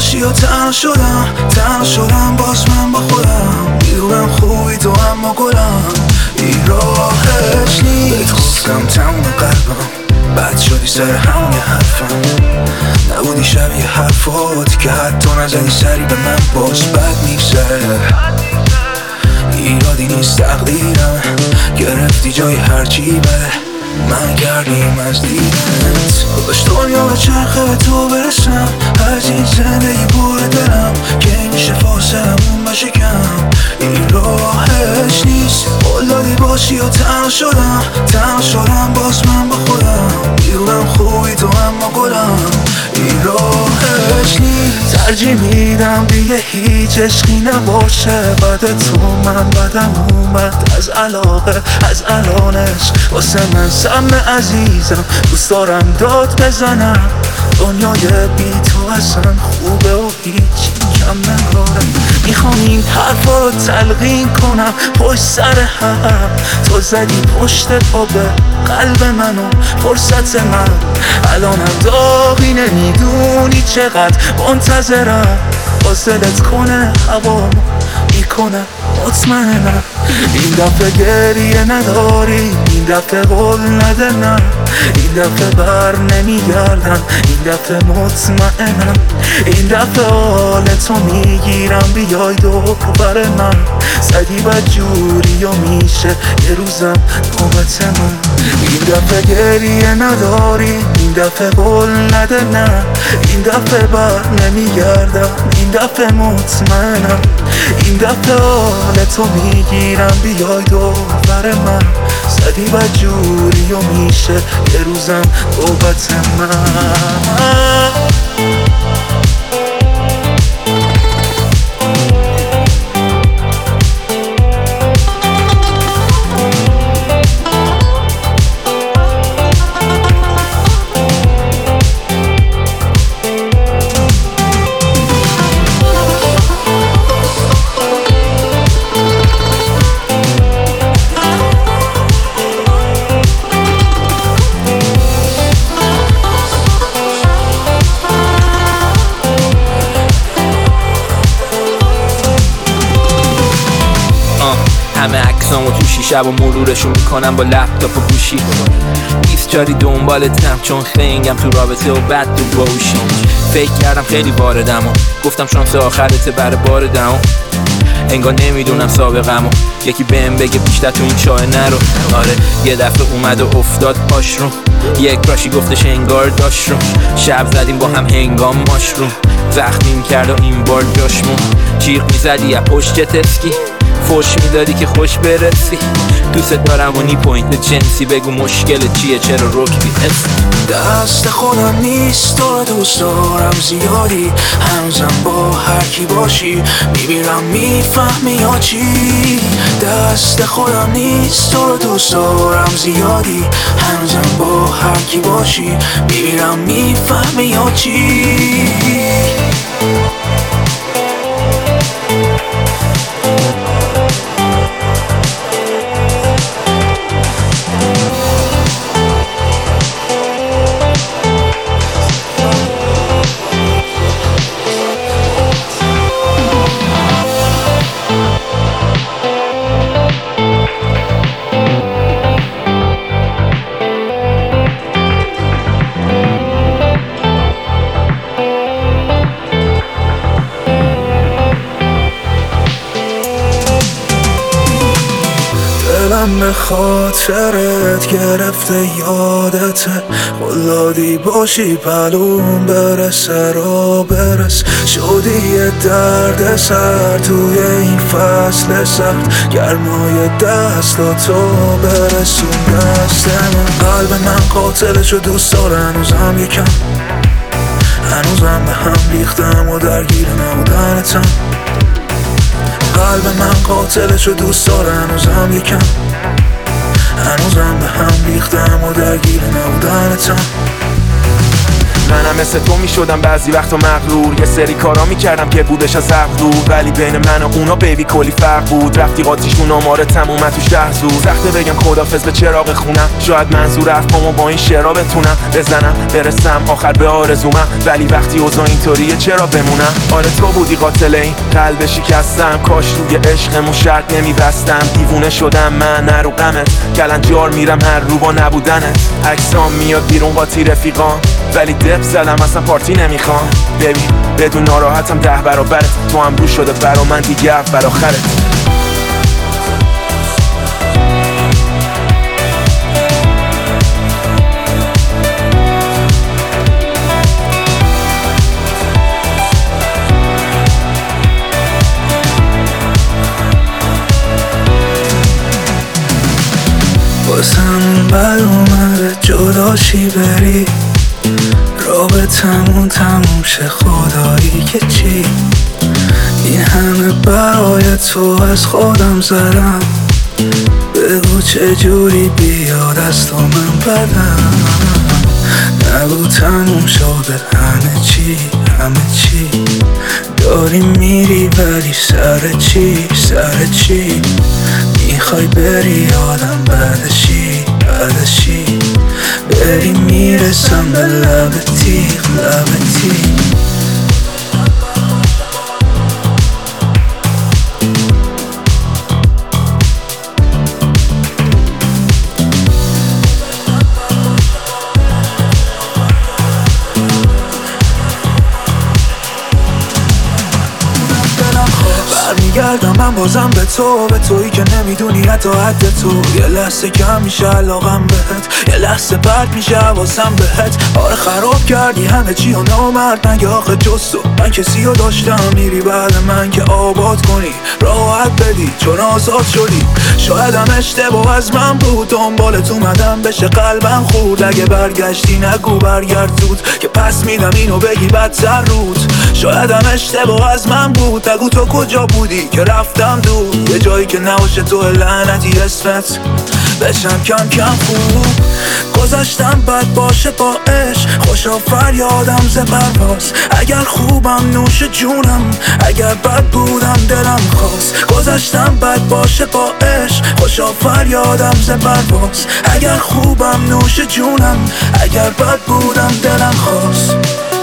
باشی و تنها شدم باز من با خودم. میدونم خوبی تو اما گلم این راهش نیست. بهت گفتم تموم قلبم بد شدی سر همون حرفم. نبودی شبیه حرفات که حتی نزدی سری به من باز بد میگذره. ایرادی نیست تقدیرم گرفتی جای هرچی بده من کردیم از دیدنت. باش دنیا به چرخه به تو برسم از این زندگی پر دلم که میشه فاصلمون بشه کم این راهش نیست. قول دادی باشی و تنها شدم باز من با خودم. میدونم خوبی تو اما گلم این راهش نیست. ترجیح میدم دیگه هیچ عشقی نباشه بعد تو. من بدم اومد از علاقه از الانش واسه من سم عزیزم. دوست دارم داد بزنم دنیای بی تو اصلا خوبه و هیچ کم ندارم. میخوام این حرفا رو تلقین کنم پشت سر هم. تو زدی پشت پا به قلب منو فرصت من الانم داغی نمیدونی چقدر منتظرم. واسلت کنه هوامو میکنه مطمئنم. این دفعه گریه نداری این دفعه قول نده نه. این دفعه بر نمیگردم این دفعه مطمئنم. این دفعه حال تو میگیرم بیای دوباره من. زدی بد جوری و میشه یه روزم نوبت من. این دفعه گریه نداری این دفعه قول نده نه. این دفعه بر نمیگردم این دفعه مطمئنم. این دفعه حال تو میگیرم بیای دوباره من. زدی بد جوری و میشه یه روزم نوبت من. همه عکسامو تو شیشه و مرورشون میکنم با لپتاپ و گوشی. 20 جاری دنبالتم چون خنگم تو رابطه و بد تو باوشی. فکر کردم خیلی واردم و گفتم شانس آخرته برای بار دهم. انگار نمیدونم سابقمو یکی بهم بگه بیشتر تو این چاه نرو. آره یه دفعه اومد و افتاد پاش رو. یک راشی گفتش انگار داشت رو. شب زدیم با هم هنگام ماشروم. زخمیم کرد و این بار جاشمون. جیغ میزدی از پشت تسکی فوش میدادی که خوش برسی. دوست دارم و نی پوینت جنسی بگو مشکل چیه چرا رک بیهست. دست خودم نیست تو دوست دارم زیادی. هنوزم با هر کی باشی میبینم میفهمی یا چی. دست خودم نیست تو دوست دارم زیادی. هنوزم با هر کی باشی میبینم میفهمی یا چی. دلم به خاطرت گرفته یادته. قول دادی باشی پلوم برسه را برس. شدی یه درد سر توی این فصل سخت. گرمای دست تو برسون دست من. قلب من قاتلشو دوست داره هنوزم یکم. هنوزم به هم ریختم و درگیر نبودنتم. قلب من قاتلشو دوست داره هنوزم یکم. هنوزم به هم ریختم و درگیر نبودنتم. منم مثل تو میشدم بعضی وقتا مغرور، یه سری کارا میکردم که بودش از عقل دور، ولی بین من و اونا بیبی کلی فرق بود. وقتی قاطیشون آماره تموم توش 10 زور، سخته بگم خدافظ به چراغ خونم، شاید منظور حرفامو با این شعرا بتونم بزنم برسم آخر به آرزومم، ولی وقتی اوضاع اینطوریه چرا بمونم؟ آره تو بودی قاتل این قلب شکستم، کاش روی عشقمون شرط نمیبستم. دیوونه شدم من نرو غمت، کلنجار میرم هر رو با نبودنت. عکسام میاد بیرون قاطی رفیقان، ولی دپ زدم اصلا پارتی نمیخوام. ببین بدون ناراحتم 10 برابرت، تو هم رو شده برا من دیگه اول آخرت. بازم بد اومده جداشی بری، رابطمون تموم شه خدایی که چی. این همه برای تو از خودم زدم، بگو چجوری بیاد از تو من بدم. نگو تموم شده همه چی همه چی، داری میری ولی سر چی سر چی. میخوای بری آدم بعدشی بعدشی، بری میرسم به لب تیغ لب تیغ. برمیگردم من بازم به تو، به تویی که نمیدونی حتی حد تو. یه لحظه کم میشه علاقم بهت، یه لحظه برد میشه حواسم بهت. آره خراب کردی همه چی و نامرد، مگه آخه جز تو من کسی رو داشتم؟ میری بعد من که آباد کنی راحت بدی چون آزاد شدی. شاید هم اشتباه از من بود، دنبالت اومدم بشه قلبم خورد. اگه برگشتی نگو برگرد زود، که پس میدم اینو بگی بدتر رود. شاید هم اشتباه از من بود، نگو تو کجا بودی که رفتم دور. یه جایی که نباشه تو لعنتی اسمت بشم کم کم خوب. گذشتم بد باشه با عشق، خوشا فریادم ز پرواز. اگر خوبم نوش جونم، اگر بد بودم دلم خواست. گذشتم بد باشه با عشق، خوشا فریادم ز پرواز. اگر خوبم نوش جونم، اگر بد بودم دلم خواست.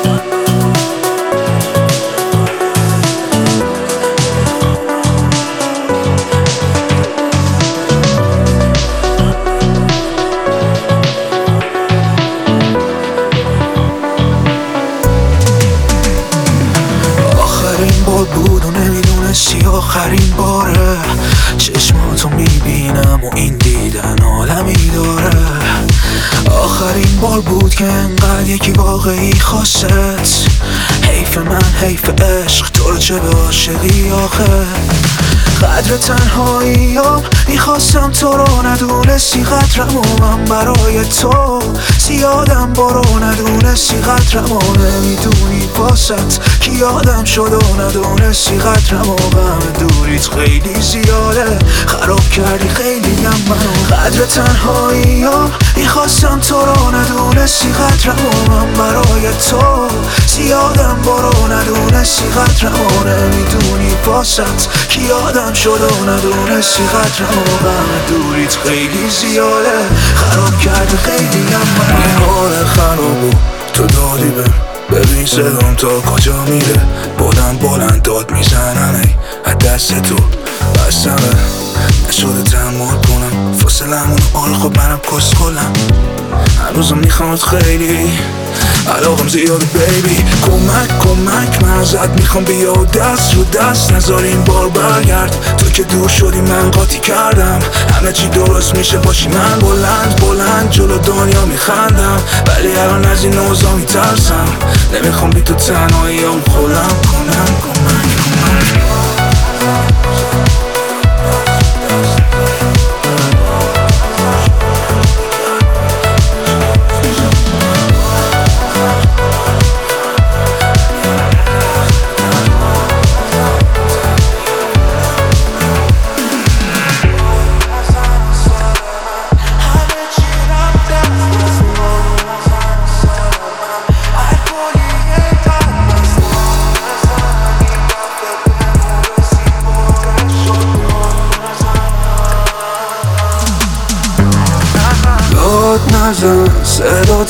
بود و نمیدونستی آخرین باره، چشماتو میبینم و این دیدن عالمی داره. آخرین بار بود که انقدر یکی واقعی خواست. حیف من حیف عشق، تو رو چه به عاشقی آخه. قدر تنهاییم میخواستم تو رو ندونستی، قدرم و من برای تو زیادم برو ندونستی. قدرم و نمیدونی باست کی یادم شد و ندونستی. قدرم و غم دوریت خیلی زیاده، خراب کردی خیلی هم منو. قدر تنهاییم میخواستم تو رو ندونستی، قدرم و من برای تو زیادم برو ندونستی. قدرم و نمیدونی باست کی یادم شد و ندونستی. قدرم و غم دوریت خیلی زیاده، خراب کردی خیلی هم منو. این حال خرابو تو دادی ببین صدام تا کجا میره. بلند داد میزنم ای از دست تو بستمه، نشده تحمل کنم فاصلمون. آره خب منم کسکلم، هنوزم میخوامت خیلی، علاقم زیاده بیبی. کمک من ازت میخوام، بیا دست رو دست نذار این بار برگرد. تو که دور شدی من قاطی کردم، همه چی درست میشه باشی من بلند جلو دنیا میخندم. ولی الان از این اوضاع میترسم، نمیخوام بی تو تنهاییام خودم کنم. کمک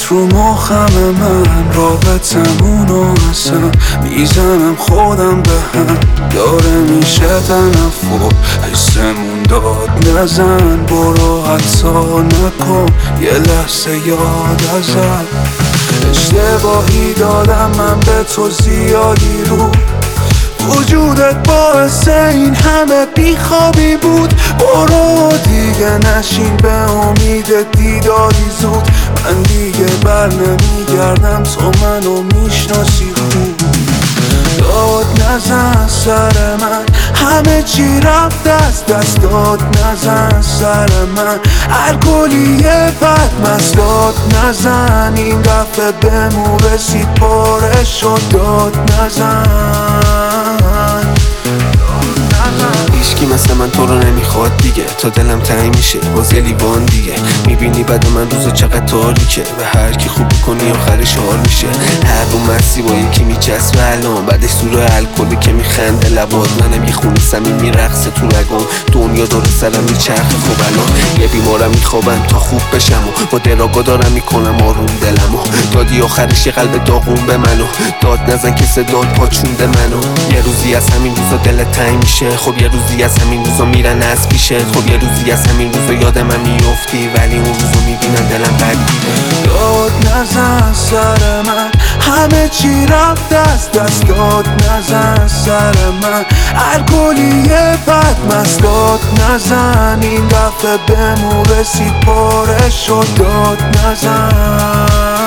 رو مخم من، رابطمونو اصلا میزنم خودم به هم. داره میشه تنفر حسمون داد نزن، برو حتی نکن یه لحظه یاد ازم. اشتباهی دادم من به تو زیادی رو، وجودت باعث این همه بیخوابی بود. برو دیگه نشین به امید دیداری زود، من دیگه بر نمیگردم تو منو میشناسی خوب. داد نزن سر من، همه چی رفت از دست. داد نزن سر من، الکلیه بد مست. داد نزن این دفعه بهمون رسید پاره شد. داد نزن هیچکی مثل من تو رو نمیخواد دیگه، تا دلم تنگ میشه باز یه لیوان دیگه. میبینی بعد من روزا چقدر تاریکه، به هر کی خوب کنی آخرش حال میشه. هر رو مرسی با یکی میچسبه الان، بعدش سور الکلی که میخنده لبات. منم یه خونه سمی میرقصه تو رگام، دنیا داره سرم میچرخه. خب الان یه بیمارم میخوابم تا خوب بشم و با دراگا دارم میکنم آروم دلمو. دادی آخرش یه قلب داغون به منو، داد نزن که صدات پاچونده منو. یه روزی از همین روزا دلت تنگ میشه، خب یه روزی از همین روزا میرن از پیشه. خب یه روزی از همین روزا یادم میافتی، ولی اون روزو میبینم دلم بد میده. داد نزن سر من، همه چی رفت از دست. داد نزن سر من، الکلیه بد مست. داد نزن این دفعه بهمون رسید پاره شد. داد نزن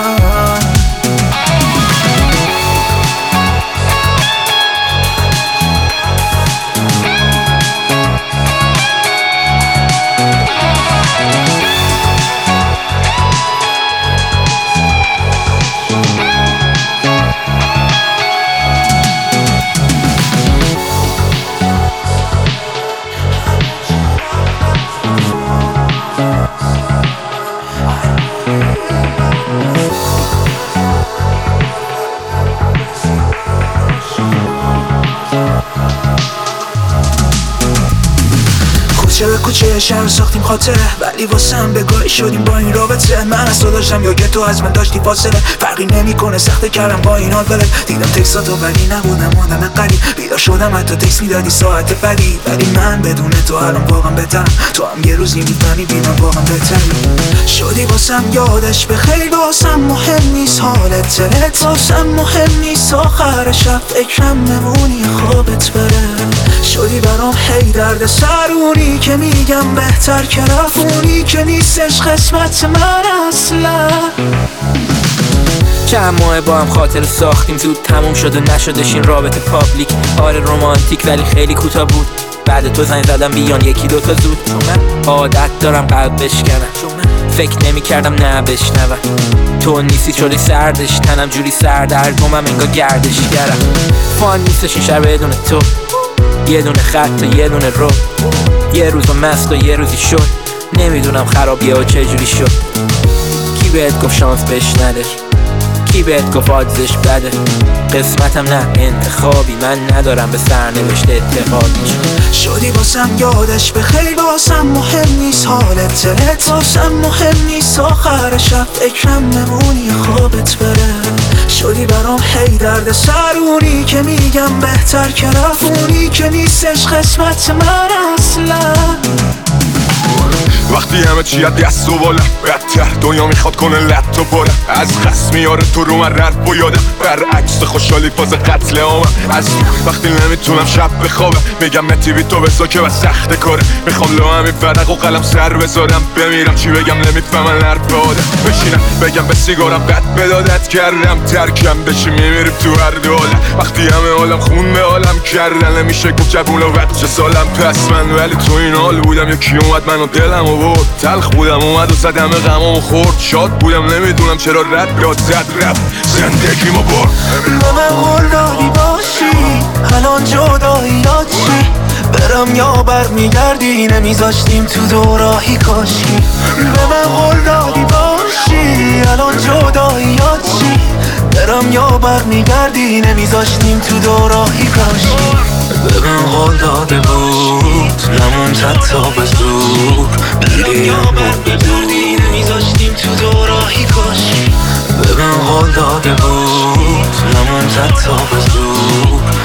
به کوچه شهر ساختیم خاطره، ولی واسم بگاهی شدیم با این رابطه. من از تو داشتم یا که تو از من داشتی فاصله، فرقی نمیکنه سخته کردم با این حال بره. دیدم تکساتو ولی نبودم آدم قریب، بیدار شدم حتی تکس میدادی ساعت بعدی. ولی من بدون تو الان واقعا بهترم، تو هم یه روز میفهمی بینم واقعا بهتری شدی. واسم یادش به خیلی واسم مهم نیست حالت دلت، واسم مهم نیست آخر شب فکرم نمونی خوابت بره. شدی برام هی درد سرونی که میگم بهتر که رفونی، که نیستش قسمت من اصلا. چند ماه با هم خاطر ساختیم، زود تموم شد و نشدش این رابطه پابلیک. آره رومانتیک ولی خیلی کوتاه بود، بعد تو زنگ زدم بیان یکی دوتا زود. چون من عادت دارم قلب بشکنم، فکر نمی کردم نه بشنوم. تو نیستی شدی سردش، تنم جوری سردرگمم انگار گردش گرم. فان نیستش این شهر بدون تو، یه دونه خط و یه دونه رو. یه روزو مست و یه روزی شد، نمیدونم خرابیه و چجوری شد. کی بهت گفت شانس بهش نده، کی بهت گفت آدزش بده. قسمتم نه انتخابی، من ندارم به سرنوشت اعتقادی. شدی واسم یادش به خیلی واسم مهم نیست حالت دلت، واسم مهم نیست آخر شب فکرم نمونی خوابت بره. شدی برام هی درد سرونی که میگم بهتر که رفونی، که نیستش قسمت من اصلا. وقتی همه چی از دست و بالم، بدتر دنیا میخواد کنه لط و پارم. از خصم میاره تو رو من رد و یادم، برعکس خوشحالی فاز قتل عامم. از وقتی نمیتونم شب بخوابم، میگم متی بی تو بسا که بس سخت کاره. میخوام لو همین فرق و قلم سر بذارم، بمیرم چی بگم نمیفهمن حرف آدم. بشینم بگم به سیگارم قد بدادت کردم، ترکم بشی میمیریم تو هر دوله. وقتی همه عالم خون به عالم کردن، نمیشه گفت جبون و بچه سالم پس من. ولی تو این حال بودم یکی اومد منو دلم و برد، تلخ بودم اومد و زدم غمامو خورد. شاد بودم نمیدونم چرا رد داد زد رفت زندگیمو برد. به من قول دادی باشی الان جداییات چی، برم یا برمیگردی نمیذاشتیم تو دوراهی کاشی. به من قول دادی باشی الان جداییات چی، برم یا برمیگردی نمیذاشتیم تو دوراهی کاشی. به من قول داده بود نمون تا به زور، میری یا برمیگردی نمیذاشتیم تو دوراهی کاش به من قول داده بود نموندد تا به زور